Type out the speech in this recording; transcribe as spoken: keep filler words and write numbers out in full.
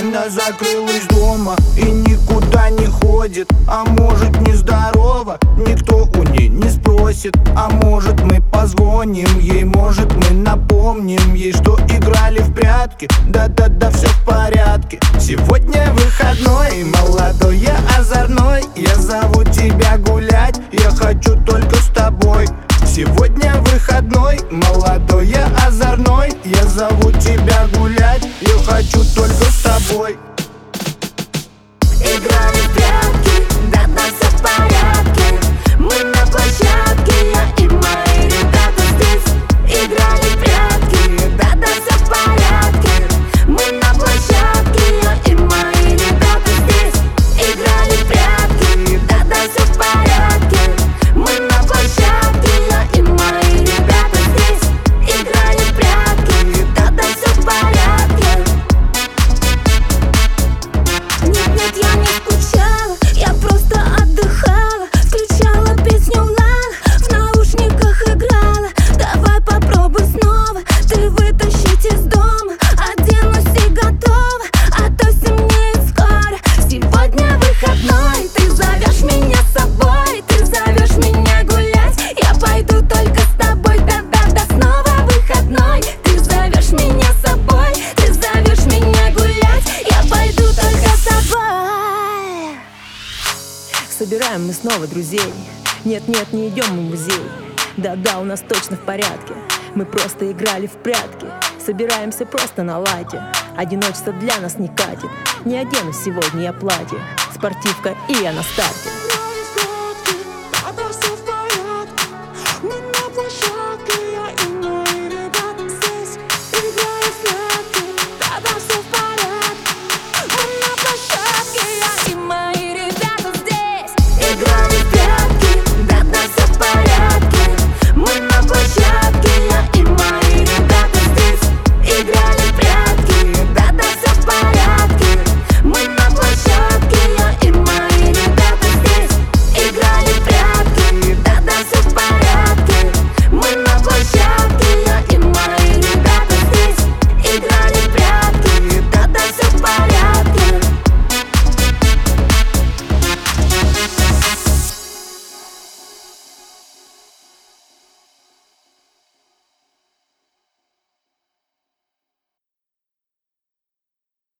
Она закрылась дома и никуда не ходит. А может, нездорова, никто у ней не спросит. А может, мы позвоним ей, может, мы напомним ей, что играли в прятки. Да-да-да, все в порядке. Сегодня выходной, молодой, я озорной. Я зову тебя гулять, я хочу только с тобой. Сегодня выходной, молодой, я озорной. Я зову тебя гулять, я хочу только с тобой. Играли в прятки, да-да, все в порядке. Мы на площадке, я и мои ребята здесь. Играли в прятки, да-да, все в порядке. Мы на площадке, я и мои ребята здесь. Играли в прятки, да-да, все в порядке. Мы на площадке, я и мои ребята здесь. Играли в прятки, да-да, все в порядке. Нет-нет, я не скучала, я просто отдыхала. Включала песню Лала, в наушниках играла. Давай попробуй снова, ты вытащить из дома. Оденусь и готова, а то стемнеет скоро. Сегодня выходной, ты зовешь меня с собой. Ты зовешь меня гулять, я пойду только с тобой. Да-да-да, снова выходной, ты зовешь меня с собой. Ты зовешь меня гулять, я пойду только с тобой. Собираем мы снова друзей. Нет-нет, не идем мы в музей. Да-да, у нас точно в порядке. Мы просто играли в прятки. Собираемся просто на лайте. Одиночество для нас не катит. Не одену сегодня я платье. Спортивка и я на старте.